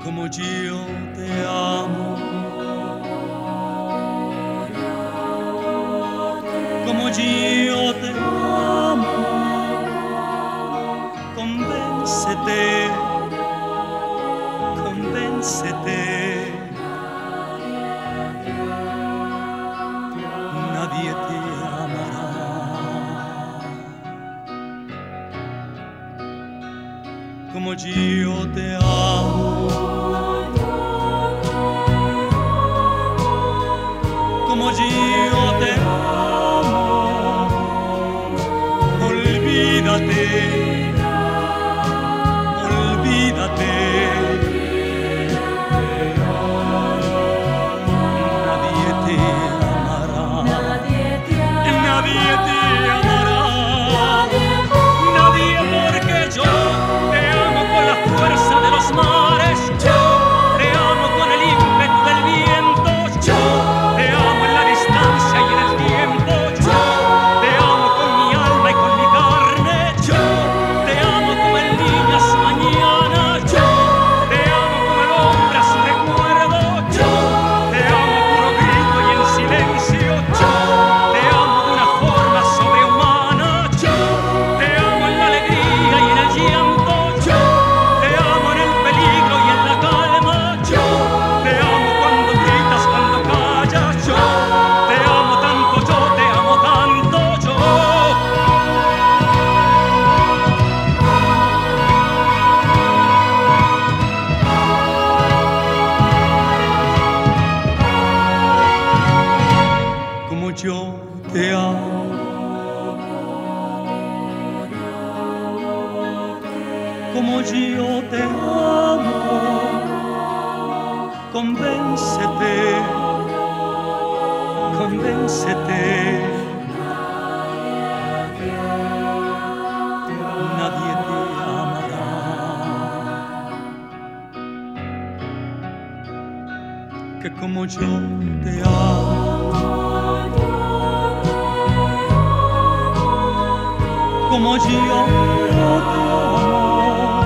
como yo te amo, como yo te amo. Convéncete, convéncete. Nadie te amará como yo te amo, como yo te amo. Olvídate, olvídate. Fuerza de los mares, yo te amo con el ímpetu del viento, yo te amo en la distancia y en el tiempo, yo te amo con mi alma y con mi carne, yo te amo como en niñas mañana, yo te amo como el hombre a su recuerdo, yo te amo a puro grito y en silencio, yo te amo de una forma sobrehumana, yo te amo en la alegría y en el llanto. Yo te amo, como yo te amo. Convéncete, convéncete. Nadie te amará que como yo te amo. Como yo te amo,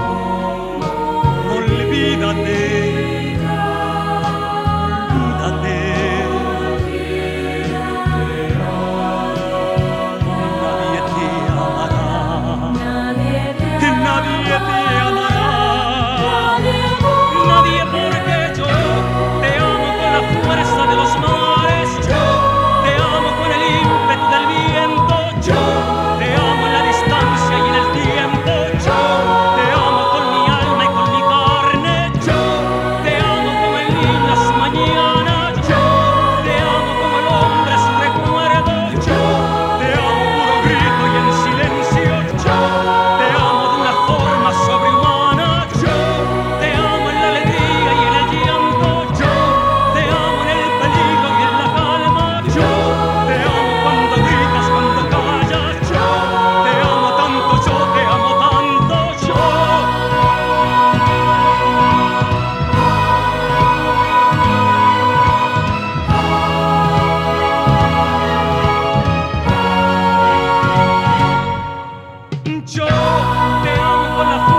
olvídate, olvídate. Nadie te amará, nadie te amará, nadie, porque yo te amo con la fuerza de los mares, yo te amo con el ímpetu del viento, yo y en el tiempo, yo te amo con mi alma y con mi carne, yo te amo como en lindas mañanas, yo te amo como el hombre a su recuerdo, yo te amo puro grito y en silencio, yo te amo de una forma sobrehumana, yo te amo en la alegría y en el llanto, yo te amo en el peligro y en la calma, yo te amo cuando gritas, cuando callas, yo te amo tanto, yo te amo tanto, yo. Yo te amo con la fuerza